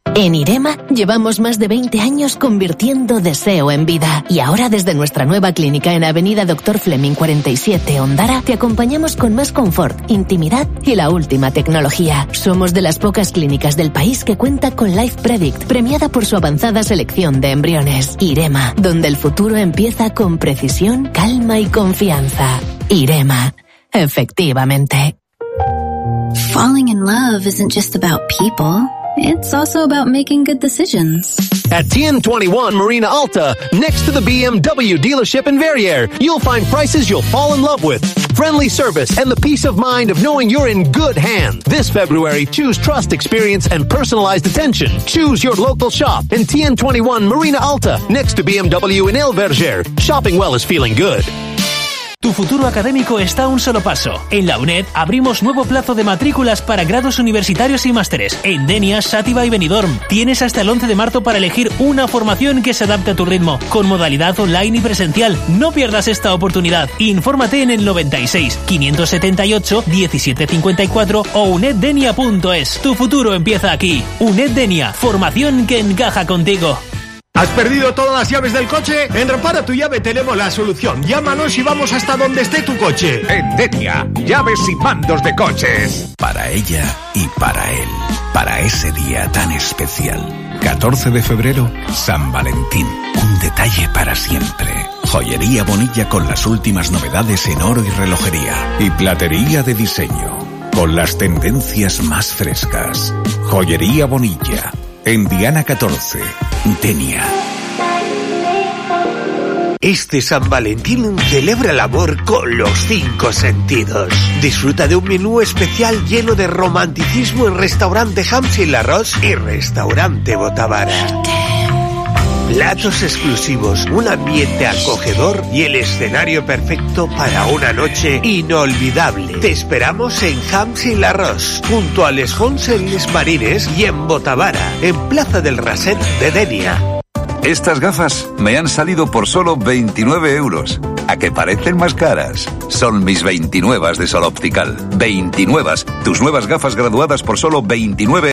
En Irema llevamos más de 20 años convirtiendo deseo en vida. Y ahora desde nuestra nueva clínica en Avenida Dr. Fleming 47, Ondara, te acompañamos con más confort, intimidad y la última tecnología. Somos de las pocas clínicas del país que cuenta con Life Predict, premiada por su avanzada selección de embriones. Irema, donde el futuro empieza con precisión, calma y confianza. Irema, efectivamente. Falling in love isn't just about people. It's also about making good decisions. At TN21 Marina Alta, next to the BMW dealership in Verrières, you'll find prices you'll fall in love with, friendly service, and the peace of mind of knowing you're in good hands. This February, choose trust, experience, and personalized attention. Choose your local shop in TN21 Marina Alta, next to BMW in El Verger. Shopping well is feeling good. Tu futuro académico está a un solo paso. En la UNED abrimos nuevo plazo de matrículas para grados universitarios y másteres en Denia, Xàtiva y Benidorm. Tienes hasta el 11 de marzo para elegir una formación que se adapte a tu ritmo, con modalidad online y presencial. No pierdas esta oportunidad. Infórmate en el 96 578 1754 o uneddenia.es. Tu futuro empieza aquí. UNED Denia, formación que encaja contigo. ¿Has perdido todas las llaves del coche? En Repara tu Llave tenemos la solución. Llámanos y vamos hasta donde esté tu coche. En Denia, llaves y mandos de coches. Para ella y para él. Para ese día tan especial. 14 de febrero, San Valentín. Un detalle para siempre. Joyería Bonilla con las últimas novedades en oro y relojería. Y platería de diseño. Con las tendencias más frescas. Joyería Bonilla. En Diana 14, Denia. Este San Valentín celebra el amor con los 5 sentidos. Disfruta de un menú especial lleno de romanticismo en Restaurante Hamsi Larros y Restaurante Botavara. Platos exclusivos, un ambiente acogedor y el escenario perfecto para una noche inolvidable. Te esperamos en Hamsi Larros, junto a Les Fonts Marines y en Botavara, en Plaza del Raset de Denia. Estas gafas me han salido por solo 29 euros. ¿A que parecen más caras? Son mis 29 de Sol Optical. 29, tus nuevas gafas graduadas por solo 29